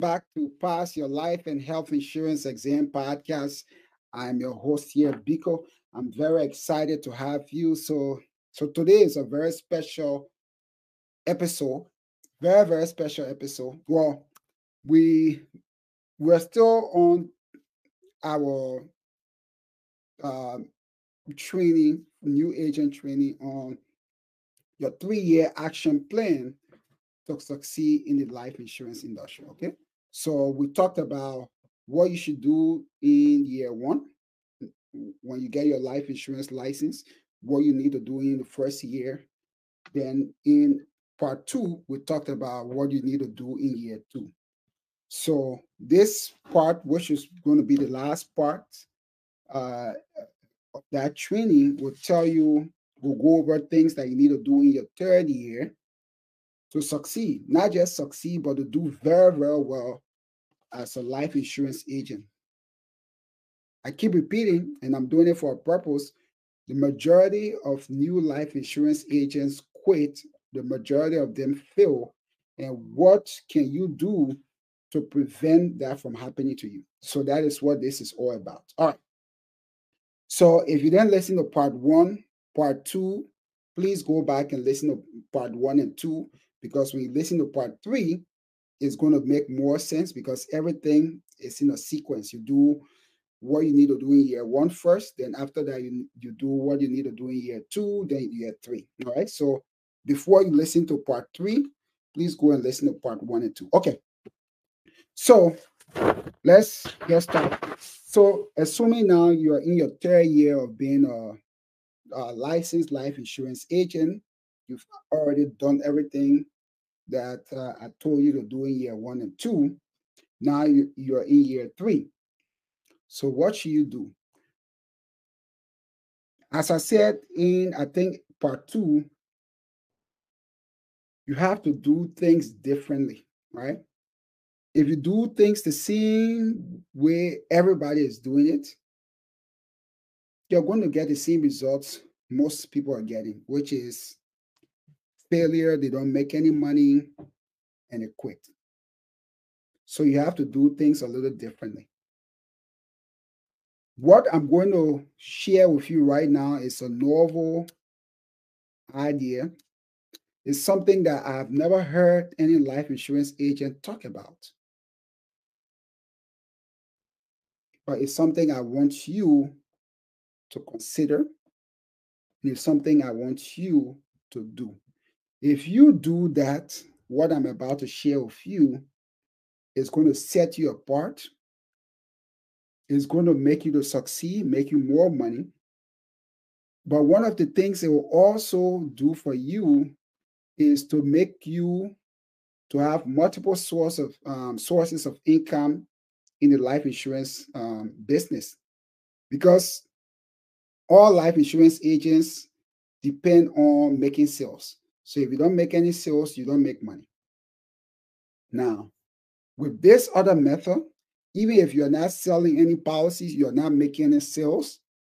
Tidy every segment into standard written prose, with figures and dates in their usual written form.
back to Pass Your Life and Health Insurance Exam podcast. I'm your host here, Biko. I'm very excited to have you. So today is a very special episode, very special episode. Well, we we're still on our um, training, new agent training on your 3 year action plan to succeed in the life insurance industry. Okay. So we talked about what you should do in year one when you get your life insurance license, what you need to do in the first year. Then in part two, we talked about what you need to do in year two. So this part, which is going to be the last part uh, of that training, will tell you, we'll go over things that you need to do in your third year to succeed, not just succeed, but to do very well as a life insurance agent. I keep repeating, and I'm doing it for a purpose. The majority of new life insurance agents quit, the majority of them fail. And what can you do to prevent that from happening to you? So that is what this is all about. All right. So if you didn't listen to part one, part two, please go back and listen to part one and two, because when you listen to part three, it's going to make more sense because everything is in a sequence. You do what you need to do in year one first, then after that, you do what you need to do in year two, then year three. All right. So before you listen to part three, please go and listen to part one and two. Okay. So let's get started. So assuming now you're in your third year of being a licensed life insurance agent, you've already done everything that I told you to do in year one and two. Now you're in year three. So what should you do? As I said in, I think, part two, you have to do things differently, right? If you do things the same way everybody is doing it, you're going to get the same results most people are getting, which is failure. They don't make any money and they quit. So you have to do things a little differently. What I'm going to share with you right now is a novel idea. It's something that I've never heard any life insurance agent talk about, but it's something I want you to consider. It's something I want you to do. If you do that, what I'm about to share with you is going to set you apart. It's going to make you to succeed, make you more money. But one of the things it will also do for you is to make you to have multiple sources of income in the life insurance business, because all life insurance agents depend on making sales. So if you don't make any sales, you don't make money. Now, with this other method, even if you're not selling any policies, you're not making any sales,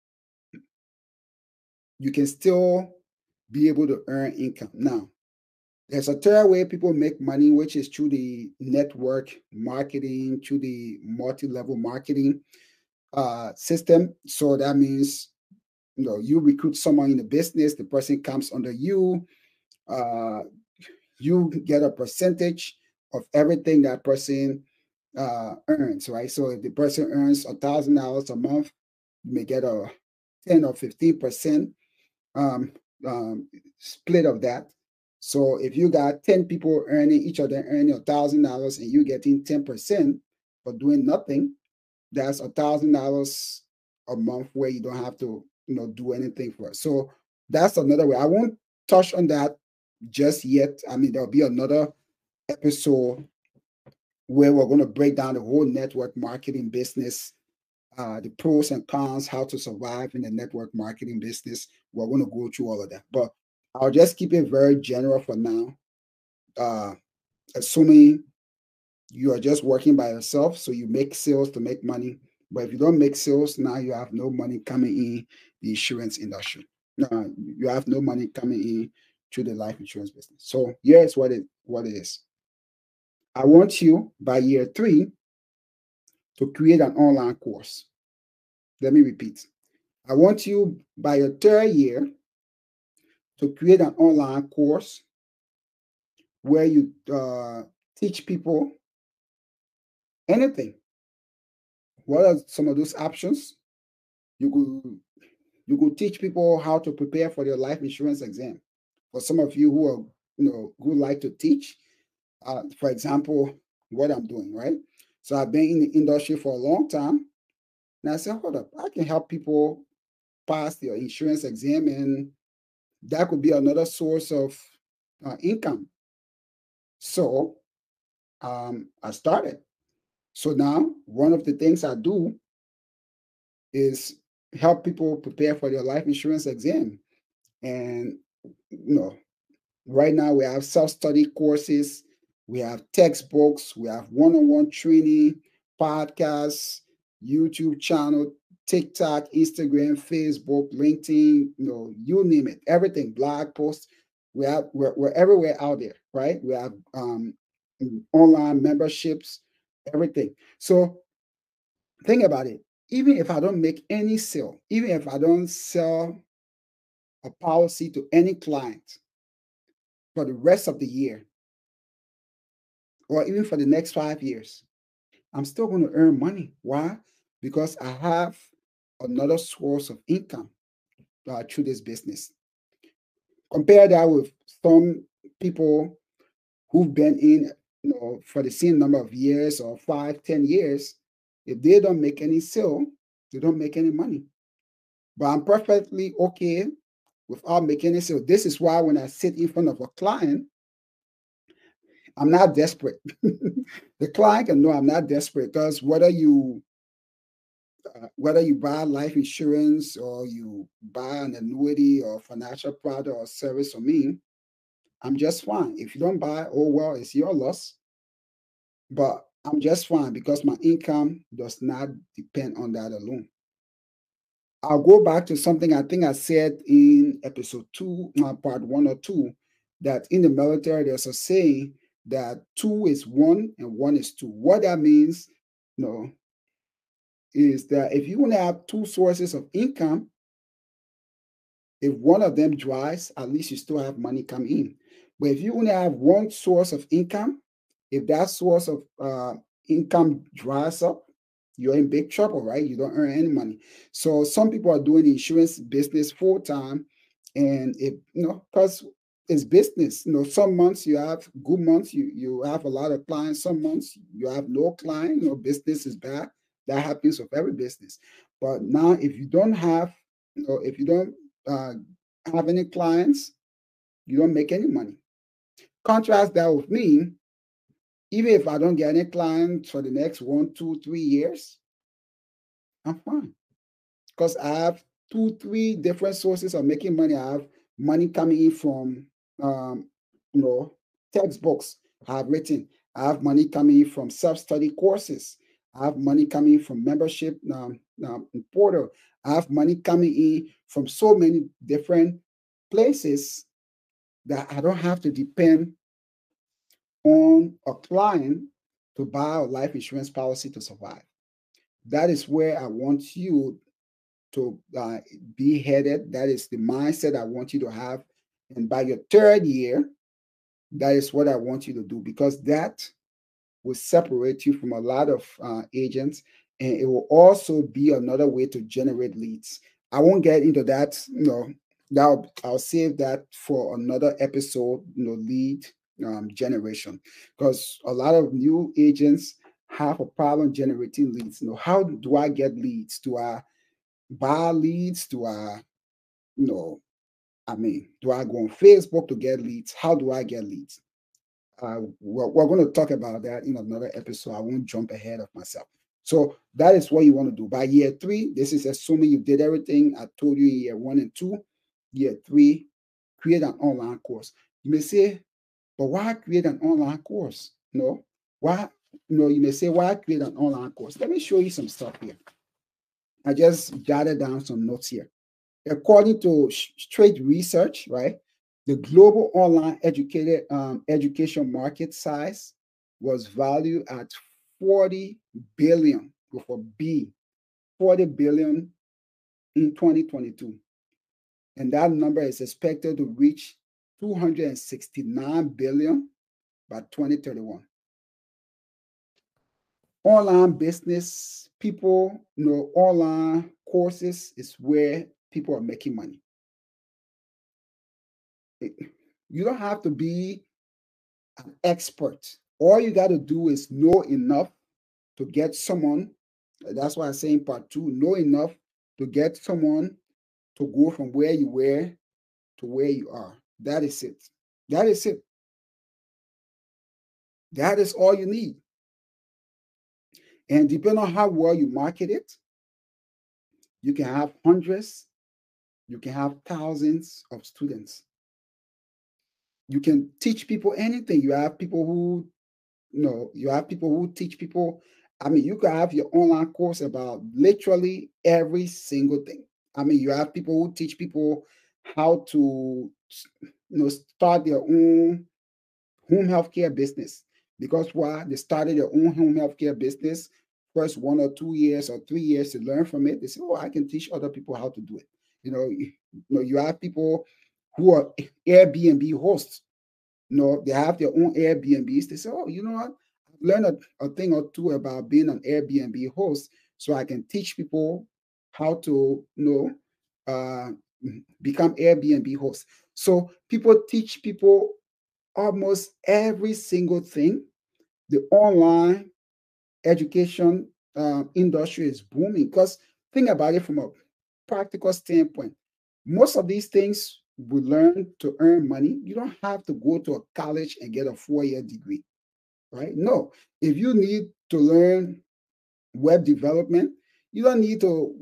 you can still be able to earn income. Now, there's a third way people make money, which is through the network marketing, through the multi-level marketing system. So that means, you recruit someone in the business, the person comes under you, uh, you get a percentage of everything that person earns, right? So if the person earns $1,000 a month, you may get a 10 or 15% um, split of that. So if you got 10 people earning, each of them earning $1,000, and you getting 10% for doing nothing, that's $1,000 a month where you don't have to, do anything for it. So that's another way. I won't touch on that just yet. I mean, there'll be another episode where we're going to break down the whole network marketing business, the pros and cons, how to survive in the network marketing business. We're going to go through all of that, but I'll just keep it very general for now. Uh, Assuming you are just working by yourself, so you make sales to make money. But if you don't make sales, now you have no money coming in the insurance industry. You have no money coming in to the life insurance business. So here's what it is. I want you by year 3 to create an online course. Let me repeat. I want you by your 3rd year to create an online course where you teach people anything. What are some of those options? You could teach people how to prepare for their life insurance exam. For some of you who are who like to teach, for example, what I'm doing, right? So I've been in the industry for a long time, and I said, hold up, I can help people pass their insurance exam, and that could be another source of income. So I started. So now one of the things I do is help people prepare for their life insurance exam. And right now we have self-study courses, we have textbooks, we have one-on-one training, podcasts, YouTube channel, TikTok, Instagram, Facebook, LinkedIn, you name it, everything, blog posts. We're everywhere out there, right? We have online memberships, everything. So think about it. Even if I don't make any sale, even if I don't sell a policy to any client for the rest of the year, or even for the next 5 years, I'm still going to earn money. Why? Because I have another source of income through this business. Compare that with some people who've been in, for the same number of years or 5, 10 years. If they don't make any sale, they don't make any money. But I'm perfectly okay without making any sale. This is why when I sit in front of a client, I'm not desperate. The client can know I'm not desperate, because whether you buy life insurance or you buy an annuity or financial product or service from me, I'm just fine. If you don't buy, oh well, it's your loss. But I'm just fine because my income does not depend on that alone. I'll go back to something I think I said in episode 2, part 1 or 2, that in the military there's a saying that 2 is 1 and 1 is 2. What that means, is that if you only have 2 sources of income, if one of them dries, at least you still have money come in. But if you only have one source of income, if that source of income dries up, you're in big trouble, right? You don't earn any money. So some people are doing insurance business full time, and because it's business. Some months you have good months, you have a lot of clients. Some months you have no client. Business is bad. That happens with every business. But now, if you don't have, if you don't uh, have any clients, you don't make any money. Contrast that with me. Even if I don't get any clients for the next 1, 2, 3 years, I'm fine, because I have 2, 3 different sources of making money. I have money coming in from, um, you know, textbooks I have written. I have money coming in from self-study courses. I have money coming in from membership portal. I have money coming in from so many different places that I don't have to depend on a client to buy a life insurance policy to survive. That is where I want you to be headed. That is the mindset I want you to have. And by your 3rd year, that is what I want you to do, because that will separate you from a lot of agents, and it will also be another way to generate leads. I won't get into that. I'll save that for another episode. Lead generation, because a lot of new agents have a problem generating leads. How do I get leads? Do I buy leads? Do I, do I go on Facebook to get leads? How do I get leads? We're going to talk about that in another episode. I won't jump ahead of myself. So that is what you want to do. By year 3, this is assuming you did everything I told you in year 1 and 2. Year 3, create an online course. You may say, but why create an online course? Why? You may say, why create an online course? Let me show you some stuff here. I just jotted down some notes here. According to Straight Research, right, the global online education market size was valued at 40 billion with a B, 40 billion in 2022. And that number is expected to reach 269 billion by 2031. Online business, people, online courses is where people are making money. You don't have to be an expert. All you got to do is know enough to get someone. That's why I say in part two, know enough to get someone to go from where you were to where you are. That is it. That is it. That is all you need. And depending on how well you market it, you can have hundreds, you can have thousands of students. You can teach people anything. You have people who, you have people who teach people. I mean, you can have your online course about literally every single thing. I mean, you have people who teach people how to, start their own home healthcare business. Because why? They started their own home healthcare business first 1 or 2 years or 3 years to learn from it. They say, "Oh, I can teach other people how to do it." You have people who are Airbnb hosts. They have their own Airbnbs. They say, "Oh, you know what? I've learned a thing or two about being an Airbnb host, so I can teach people how to, uh, become Airbnb hosts." So people teach people almost every single thing. The online education industry is booming because think about it from a practical standpoint. Most of these things we learn to earn money. You don't have to go to a college and get a 4-year degree, right? No. If you need to learn web development, you don't need to,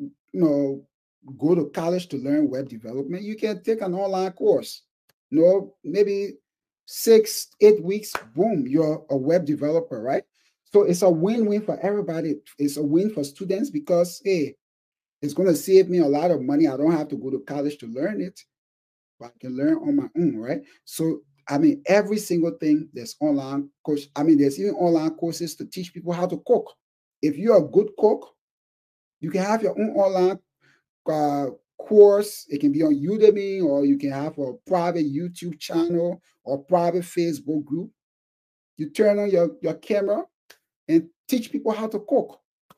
go to college to learn web development. You can take an online course. Maybe 6, 8 weeks, boom, you're a web developer, right? So it's a win-win for everybody. It's a win for students because, hey, it's going to save me a lot of money. I don't have to go to college to learn it, but I can learn on my own, right? So, I mean, every single thing there's online course. I mean, there's even online courses to teach people how to cook. If you're a good cook, you can have your own online uh, course. It can be on Udemy, or you can have a private YouTube channel or private Facebook group. You turn on your camera and teach people how to cook.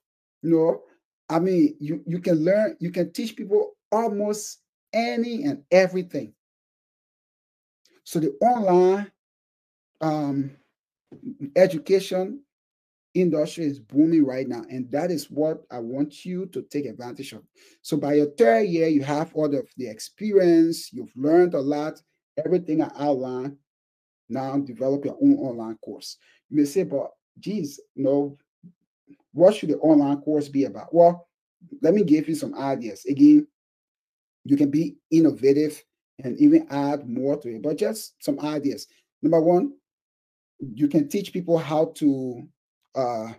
I mean, you can learn, you can teach people almost any and everything. So the online um, education industry is booming right now, and that is what I want you to take advantage of. So by your third year, you have all of the experience, you've learned a lot, everything I outlined. Now develop your own online course. You may say, but geez, what should the online course be about? Well, let me give you some ideas. Again, you can be innovative and even add more to it, but just some ideas. Number one, you can teach people how to uh,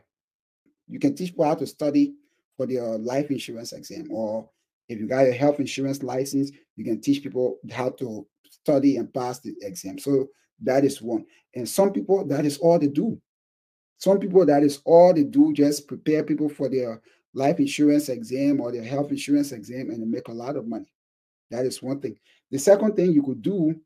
study for their life insurance exam, or if you got a health insurance license, you can teach people how to study and pass the exam. So that is one. And some people, that is all they do. Some people, that is all they do, just prepare people for their life insurance exam or their health insurance exam, and they make a lot of money. That is one thing. The second thing you could do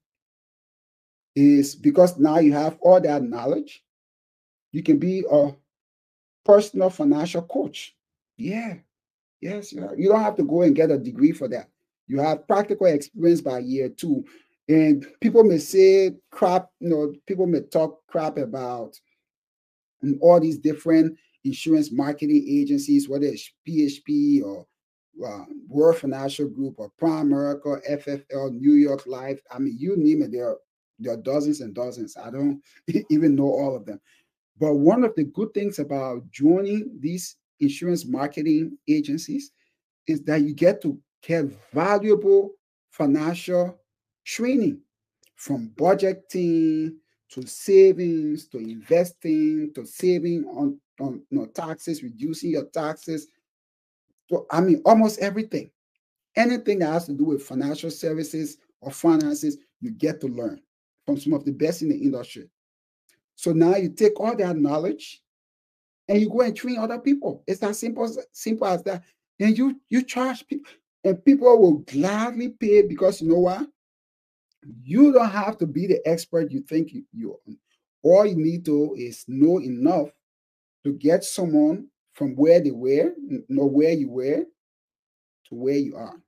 is, because now you have all that knowledge, you can be a personal financial coach. Yeah, yes, you don't have to go and get a degree for that. You have practical experience by year two. And people may say crap, people may talk crap about all these different insurance marketing agencies, whether it's PHP or World Financial Group or Primerica, FFL, New York Life. I mean, you name it, there are dozens and dozens. I don't even know all of them. But one of the good things about joining these insurance marketing agencies is that you get to get valuable financial training, from budgeting to savings to investing to saving on taxes, reducing your taxes. So, I mean, almost everything. Anything that has to do with financial services or finances, you get to learn from some of the best in the industry. So now you take all that knowledge and you go and train other people. It's as simple as that. And you charge people, and people will gladly pay because you know what? You don't have to be the expert you think you are. All you need to is know enough to get someone from where they were, know where you were, to where you are.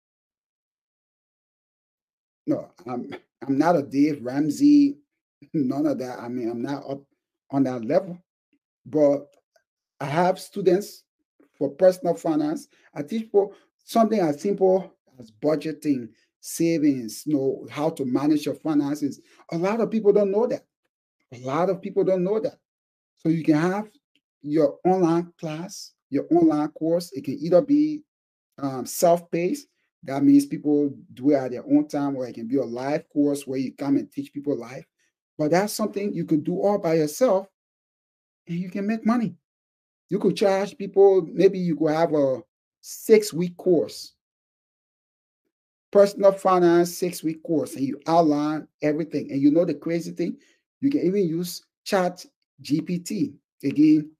No, I'm not a Dave Ramsey, none of that. I mean, I'm not up on that level, but I have students for personal finance. I teach people something as simple as budgeting, savings, how to manage your finances. A lot of people don't know that. A lot of people don't know that. So you can have your online class, your online course. It can either be self-paced. That means people do it at their own time, or it can be a live course where you come and teach people live. But that's something you could do all by yourself and you can make money. You could charge people, maybe you could have a 6-week course, personal finance 6-week course, and you outline everything. And you know the crazy thing, you can even use Chat GPT. Again,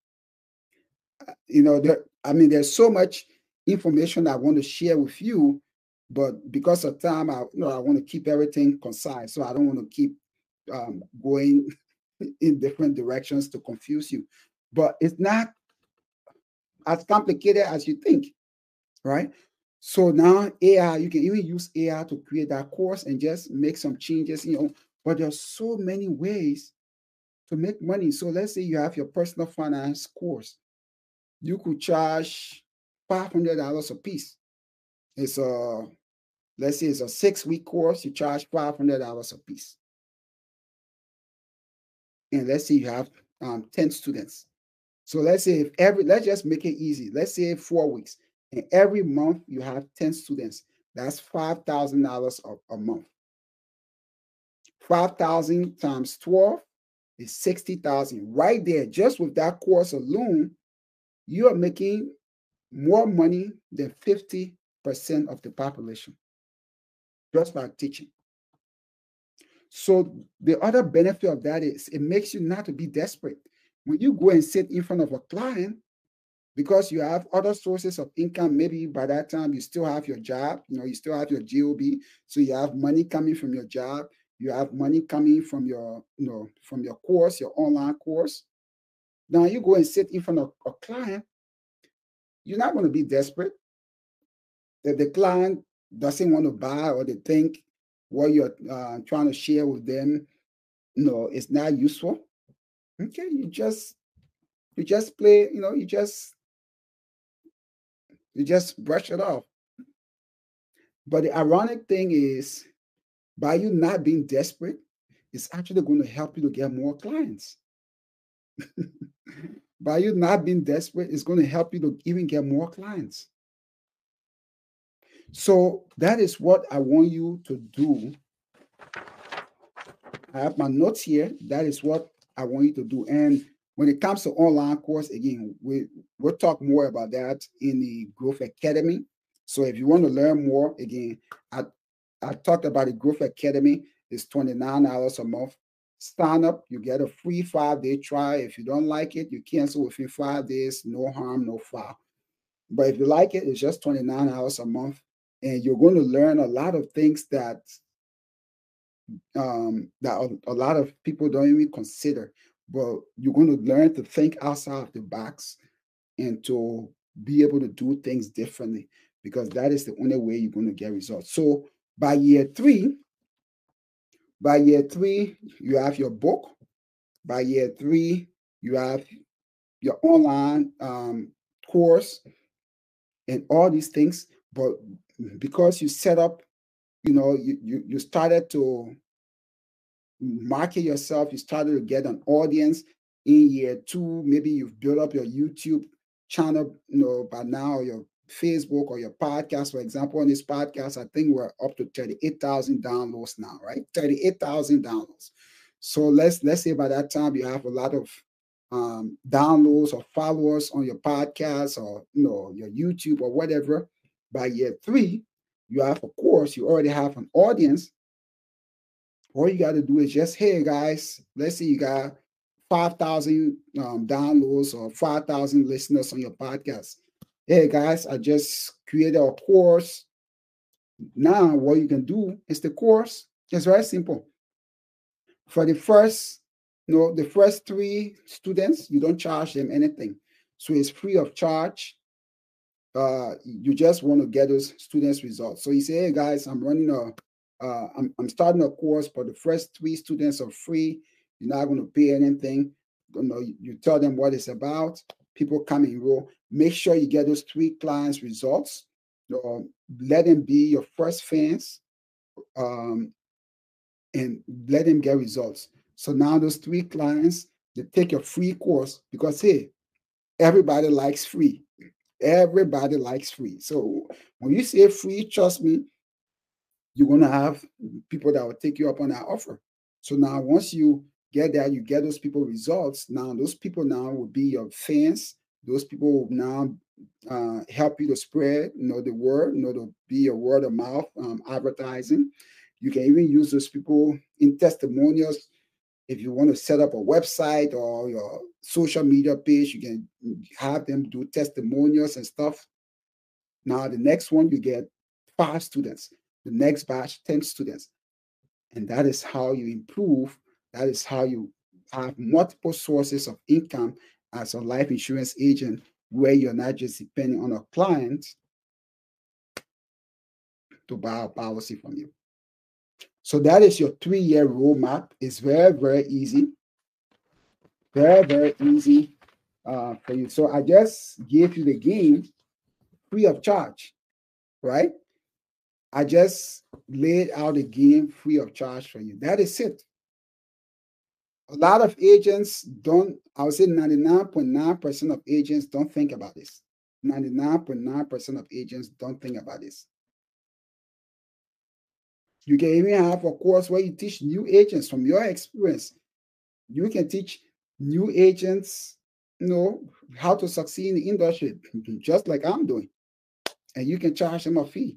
there's so much information I want to share with you, but because of time, I want to keep everything concise. So I don't want to keep going in different directions to confuse you. But it's not as complicated as you think, right? So now AI, you can even use AI to create that course and just make some changes, but there's so many ways to make money. So let's say you have your personal finance course. You could charge $500 a piece. It's a, let's say it's a 6-week course, you charge $500 a piece. And let's say you have 10 students. So let's say let's just make it easy. Let's say 4 weeks. And every month you have 10 students. That's $5,000 a month. 5,000 times 12 is 60,000. Right there, just with that course alone, you are making more money than 50% of the population just by teaching. So the other benefit of that is it makes you not to be desperate. When you go and sit in front of a client, because you have other sources of income, maybe by that time you still have your job, you still have your job, so you have money coming from your job, you have money coming from from your course, your online course. Now you go and sit in front of a client, you're not going to be desperate. If the client doesn't want to buy, or they think what you're trying to share with them, it's not useful. Okay, you just play, you just brush it off. But the ironic thing is, by you not being desperate, it's actually going to help you to get more clients. By you not being desperate, it's going to help you to even get more clients. So that is what I want you to do. I have my notes here. That is what I want you to do. And when it comes to online course, again, we'll talk more about that in the Growth Academy. So if you want to learn more, again, I talked about the Growth Academy. It's $29 a month. Sign up, you get a free 5-day trial. If you don't like it, you cancel within 5 days. No harm, no foul. But if you like it, it's just $29 a month. And you're going to learn a lot of things that a lot of people don't even consider. But you're going to learn to think outside of the box and to be able to do things differently, because that is the only way you're going to get results. So by year three, you have your book. By year three, you have your online course and all these things. But because you set up, you started to market yourself, you started to get an audience in year two. Maybe you've built up your YouTube channel, by now, your Facebook or your podcast. For example, on this podcast, I think we're up to 38,000 downloads now, right? 38,000 downloads. So let's say by that time you have a lot of downloads or followers on your podcast, or your YouTube or whatever. By year three, you have a course, you already have an audience. All you got to do is just, hey guys, let's say you got 5,000 downloads or 5,000 listeners on your podcast. Hey guys, I just created a course. Now, what you can do is the course is very simple. For the first, the first 3 students, you don't charge them anything. So it's free of charge. You just want to get those students' results. So you say, hey guys, I'm starting a course for the first 3 students are free. You're not going to pay anything. You tell them what it's about. People come and enroll. Make sure you get those 3 clients' results. Let them be your first fans, and let them get results. So now those 3 clients, they take your free course because hey, everybody likes free. Everybody likes free. So when you say free, trust me, you're going to have people that will take you up on that offer. So now once you get that, you get those people results. Now those people now will be your fans. Those people will now help you to spread, the word, to be your word of mouth advertising. You can even use those people in testimonials. If you want to set up a website or your social media page, you can have them do testimonials and stuff. Now, the next one, you get 5 students. The next batch, 10 students. And that is how you improve. That is how you have multiple sources of income as a life insurance agent, where you're not just depending on a client to buy a policy from you. So that is your 3-year roadmap. It's very, very easy. Very, very easy for you. So I just gave you the game free of charge, right? I just laid out the game free of charge for you. That is it. A lot of agents don't, I would say 99.9% of agents don't think about this. 99.9% of agents don't think about this. You can even have a course where you teach new agents from your experience. You can teach new agents, how to succeed in the industry, just like I'm doing. And you can charge them a fee.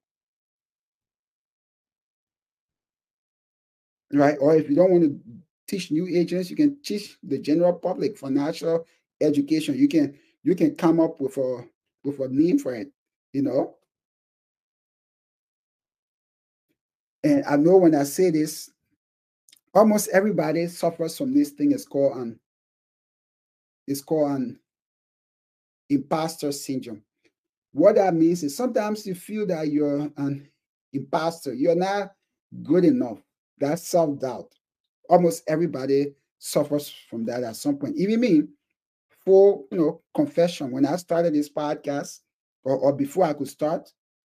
Right? Or if you don't want to teach new agents, you can teach the general public financial education. You can come up with a name for it, And I know when I say this, almost everybody suffers from this thing. It's called an imposter syndrome. What that means is sometimes you feel that you're an imposter. You're not good enough. That's self-doubt. Almost everybody suffers from that at some point. Even me, for confession, when I started this podcast, or before I could start,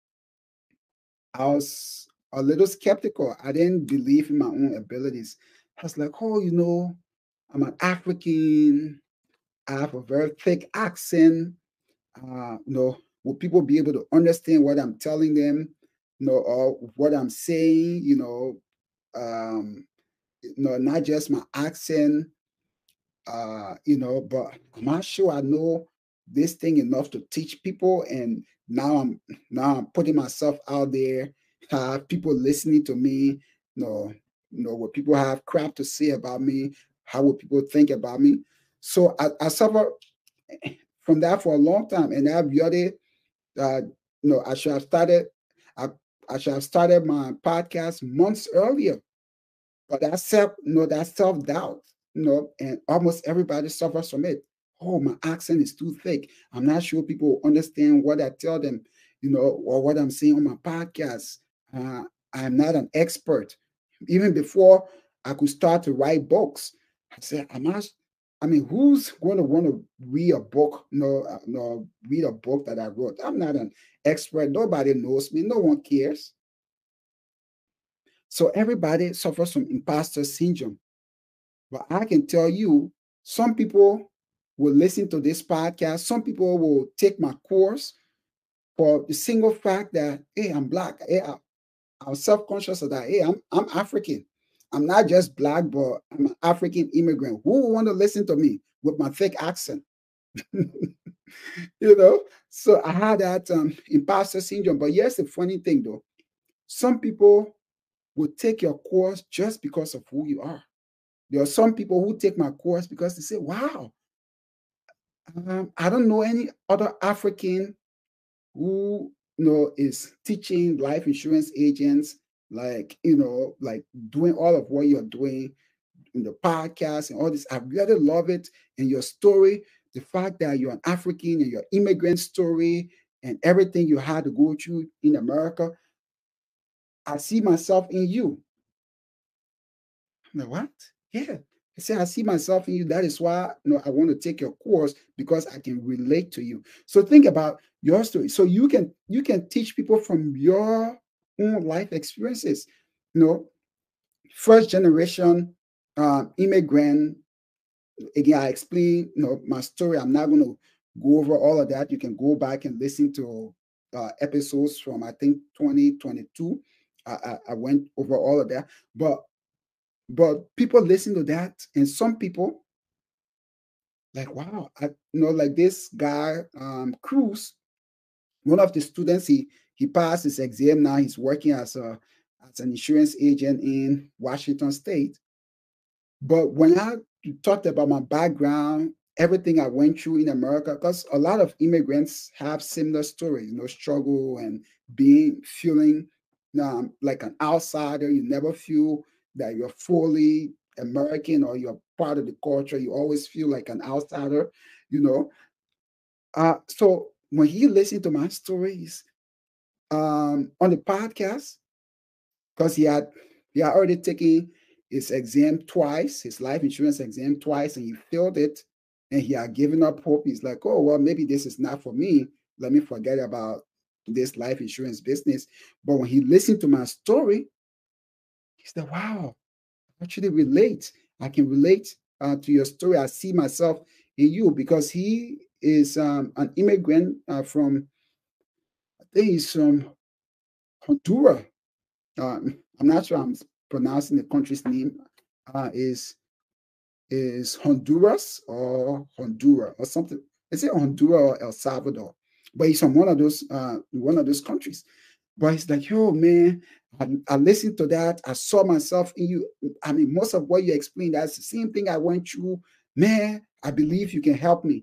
I was a little skeptical. I didn't believe in my own abilities. I was like, oh, I'm an African. I have a very thick accent. Will people be able to understand what I'm telling them, or what I'm saying, not just my accent, but I'm not sure I know this thing enough to teach people. And now I'm putting myself out there, have people listening to me, will people have crap to say about me? How will people think about me? So I suffer from that for a long time, and I've really, I should have started. I should have started my podcast months earlier, but that self doubt, and almost everybody suffers from it. Oh, my accent is too thick. I'm not sure people understand what I tell them, or what I'm saying on my podcast. I'm not an expert. Even before I could start to write books, I said, who's going to want to read a book? No, read a book that I wrote. I'm not an expert. Nobody knows me. No one cares. So everybody suffers from imposter syndrome. But I can tell you, some people will listen to this podcast. Some people will take my course for the single fact that, hey, I'm Black. Hey, I'm self-conscious of that. Hey, I'm African. I'm not just Black, but I'm an African immigrant. Who will want to listen to me with my thick accent? So I had that imposter syndrome. But here's the funny thing, though. Some people will take your course just because of who you are. There are some people who take my course because they say, wow, I don't know any other African who is teaching life insurance agents, like like doing all of what you're doing in the podcast and all this. I really love it. And your story, the fact that you're an African and your immigrant story and everything you had to go through in America, I see myself in you. I'm like, what? Yeah. I say, I see myself in you. That is why I want to take your course, because I can relate to you. So think about your story. So you can teach people from your own life experiences. You know, first generation immigrant. Again, I explain my story. I'm not going to go over all of that. You can go back and listen to episodes from, I think, 2022. I went over all of that, but people listen to that, and some people like, wow, like this guy, Cruz, one of the students, he passed his exam. Now he's working as an insurance agent in Washington State. But when I talked about my background, everything I went through in America, because a lot of immigrants have similar stories, struggle and feeling like an outsider. You never feel that you're fully American or you're part of the culture. You always feel like an outsider, you know. So when he listened to my stories on the podcast, because he had already taken his exam twice, his life insurance exam twice, and he failed it, and he had given up hope. He's like, oh well, maybe this is not for me. Let me forget about this life insurance business. But when he listened to my story, he said, wow, I actually relate. I can relate to your story. I see myself in you, because he is an immigrant from, I think he's from Honduras. I'm not sure I'm pronouncing the country's name. Is Honduras or Honduras or something? Is it Honduras or El Salvador? But he's from one of those countries. But he's like, yo, man, I listened to that. I saw myself in you. I mean, most of what you explained, that's the same thing I went through. Man, I believe you can help me.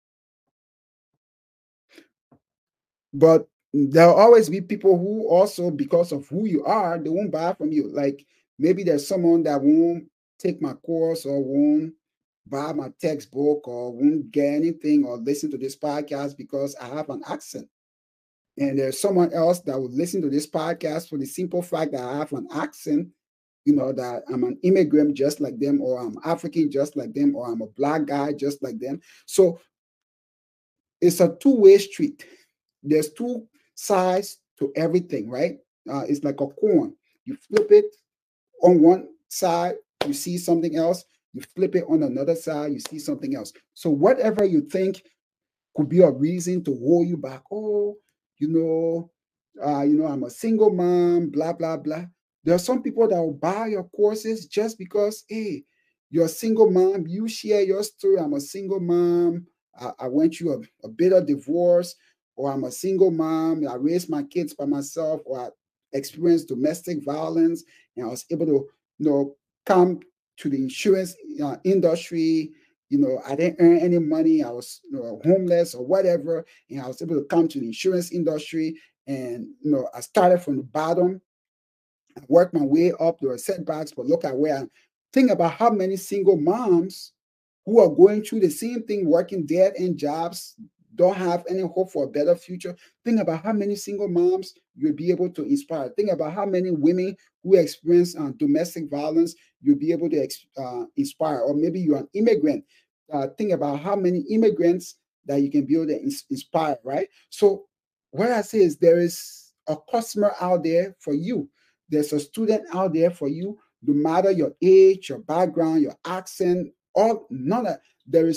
But there'll always be people who also, because of who you are, they won't buy from you. Like maybe there's someone that won't take my course or won't buy my textbook or won't get anything or listen to this podcast because I have an accent. And there's someone else that will listen to this podcast for the simple fact that I have an accent, that I'm an immigrant just like them, or I'm African just like them, or I'm a black guy just like them. So it's a two-way street. There's two sides to everything, right? It's like a coin. You flip it on one side, you see something else. You flip it on another side, you see something else. So whatever you think could be a reason to hold you back. Oh, you know, I'm a single mom, blah, blah, blah. There are some people that will buy your courses just because, hey, you're a single mom, you share your story. I'm a single mom. I went through a bitter divorce, or I'm a single mom. I raised my kids by myself, or I experienced domestic violence, and I was able to, come to the insurance industry. I didn't earn any money. I was homeless or whatever. And I was able to come to the insurance industry. And, I started from the bottom. I worked my way up. There were setbacks, but look at where I think about how many single moms who are going through the same thing, working dead end jobs, don't have any hope for a better future. Think about how many single moms you'll be able to inspire. Think about how many women who experience domestic violence you'll be able to inspire. Or maybe you're an immigrant. Think about how many immigrants that you can be able to inspire, right? So what I say is there is a customer out there for you. There's a student out there for you, no matter your age, your background, your accent, all none of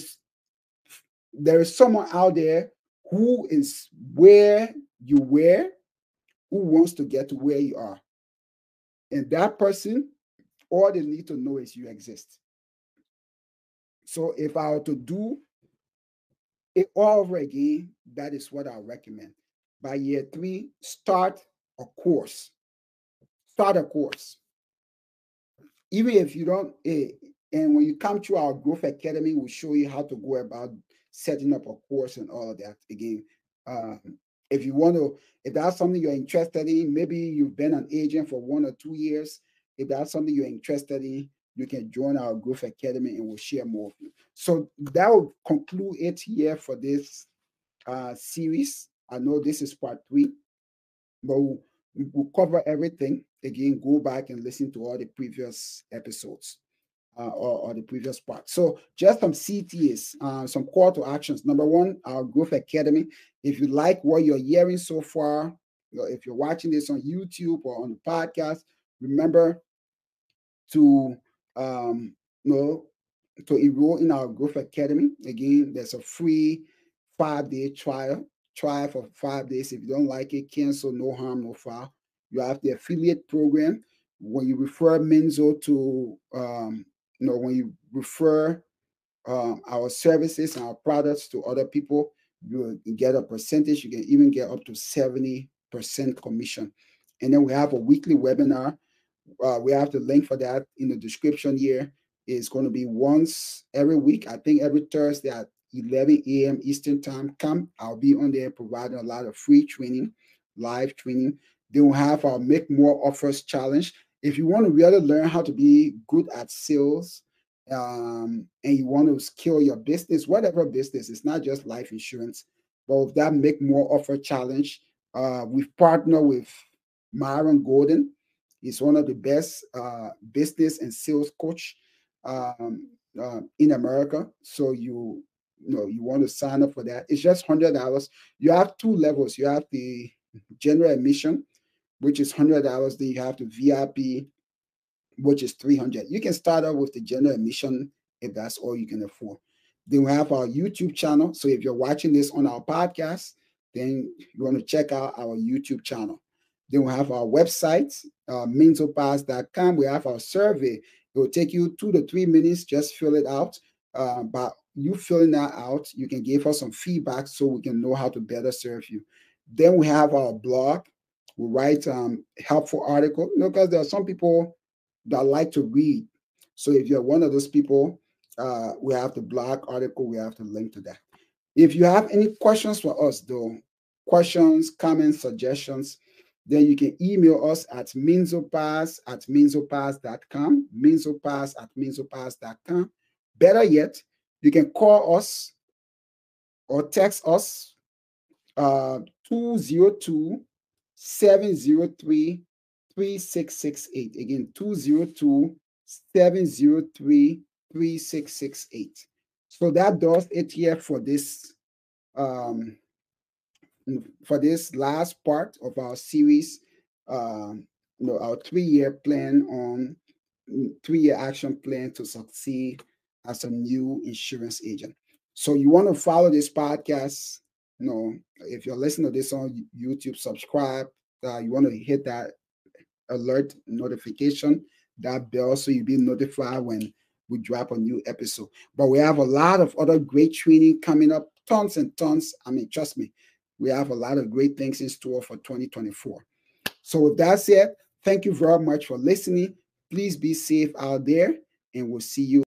there is someone out there who is where you were, who wants to get to where you are. And that person, all they need to know is you exist. So if I were to do it all over again, that is what I recommend. By year 3, start a course. Start a course. Even if you don't, And when you come to our Growth Academy, we'll show you how to go about setting up a course and all of that. Again, um, if you want to, if that's something you're interested in, maybe you've been an agent for 1 or 2 years. If that's something you're interested in, you can join our Growth Academy and we'll share more of you. So that will conclude it here for this series. I know this is part 3, but we'll cover everything. Again, go back and listen to all the previous episodes. Or the previous part. So just some CTAs, some call to actions. Number 1, our Growth Academy. If you like what you're hearing so far, if you're watching this on YouTube or on the podcast, remember to you know to enroll in our Growth Academy. Again, there's a free 5-day trial. Try for 5 days. If you don't like it, cancel. No harm, no foul. You have the affiliate program. When you refer Menzo to when you refer our services and our products to other people, you get a percentage. You can even get up to 70% commission. And then we have a weekly webinar. We have the link for that in the description here. It's going to be once every week. I think every Thursday at 11 a.m. Eastern time. Come, I'll be on there providing a lot of free training, live training. Then we'll have our Make More Offers Challenge. If you want to really learn how to be good at sales, and you want to scale your business, whatever business, it's not just life insurance, but with that Make More Offer Challenge, we've partnered with Myron Golden. He's one of the best business and sales coach in America. So you want to sign up for that. It's just $100. You have 2 levels. You have the general admission, which is $100. Then you have the VIP, which is $300. You can start out with the general admission if that's all you can afford. Then we have our YouTube channel. So if you're watching this on our podcast, then you want to check out our YouTube channel. Then we have our website, menzopass.com. We have our survey. It will take you 2 to 3 minutes. Just fill it out. But you filling that out, you can give us some feedback so we can know how to better serve you. Then we have our blog. We write helpful article, because there are some people that like to read. So if you're one of those people, we have the blog article. We have to link to that. If you have any questions for us, though, questions, comments, suggestions, then you can email us at menzopass@menzopass.com, menzopass@menzopass.com. Better yet, you can call us or text us 202-703-3668. Again, 202-703-3668. So that does it here for this last part of our series, our 3-year plan on 3-year action plan to succeed as a new insurance agent. So you want to follow this podcast. If you're listening to this on YouTube, subscribe. You want to hit that alert notification, that bell, so you'll be notified when we drop a new episode. But we have a lot of other great training coming up, tons and tons. I mean, trust me, we have a lot of great things in store for 2024. So with that said, thank you very much for listening. Please be safe out there, and we'll see you